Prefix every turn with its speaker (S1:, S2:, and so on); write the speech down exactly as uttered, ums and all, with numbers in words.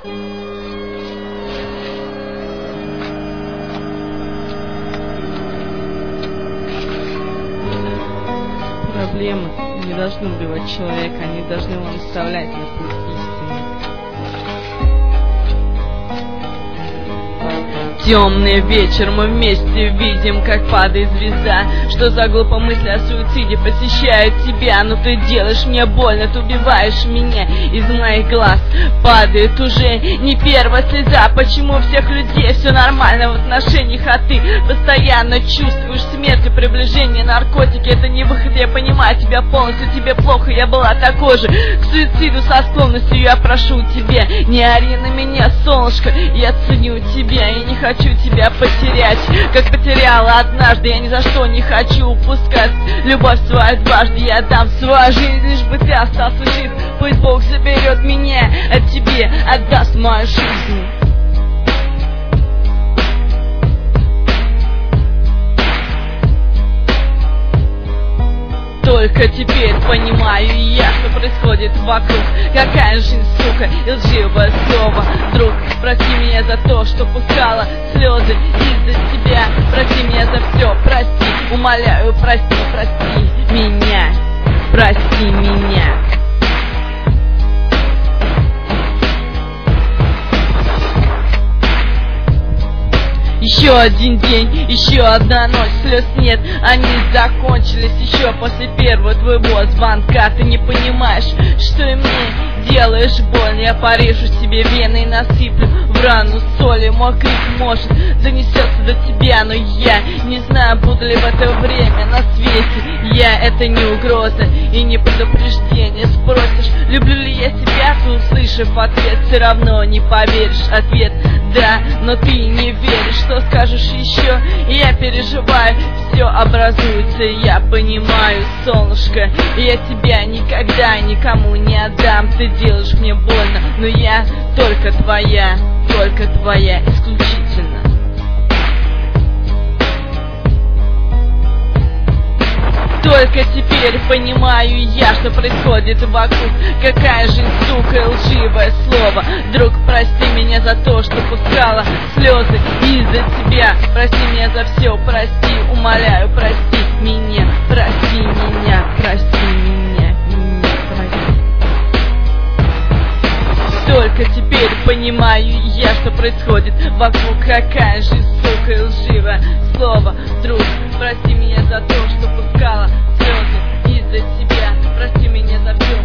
S1: Проблемы не должны убивать человека, они должны его наставлять на путь истины. Темный вечер, мы вместе видим, как падает звезда. Что за глупая мысль о суициде посещает тебя? Но ты делаешь мне больно, ты убиваешь меня. Из моих глаз падает уже не первая слеза. Почему у всех людей все нормально в отношениях, а ты постоянно чувствуешь смерть и приближение? Наркотики — это не выход, я понимаю тебя полностью. Тебе плохо, я была такой же. К суициду со склонностью я прошу тебя, не ори на меня, солнышко. Я ценю тебя и не хочу тебя потерять, как потеряла однажды. Я ни за что не хочу упускать любовь свою дважды. Я дам свою жизнь, лишь бы ты остался жив. Пусть Бог заберет меня, а тебе отдаст мою жизнь. Только теперь понимаю я, что происходит вокруг. Какая жизнь, сука, и лживое слово. Друг, прости меня за то, что пускала слезы из-за тебя. Прости меня за все, прости, умоляю, прости, прости меня, прости меня. Еще один день, еще одна ночь, слез нет, они закончились еще после первого твоего звонка. Ты не понимаешь, что и мне делаешь больно. Я порежу себе вены и насыплю в рану соли. Мой крик может донесется до тебя, но я не знаю, буду ли в это время на свете. Я — это не угроза и не предупреждение. Спросишь, люблю ли я тебя, ты, услышав ответ, все равно не поверишь. Ответ — да, но ты не веришь. Что скажешь еще? Я переживаю, все образуется, я понимаю, солнышко. Я тебя никогда никому не отдам. Ты делаешь мне больно, но я только твоя, только твоя исключительно. Только теперь понимаю я, что происходит вокруг. Какая жизнь, сука, лживое слово. Друг, прости меня за то, что пускала слезы из-за тебя. Прости меня за все, прости, умоляю, прости меня, прости меня, прости меня, меня, прости. Только теперь понимаю я, что происходит вокруг. Какая жизнь, сука, лживое слово. Друг, прости меня за то, что пускала слезы из-за тебя. Прости меня за все.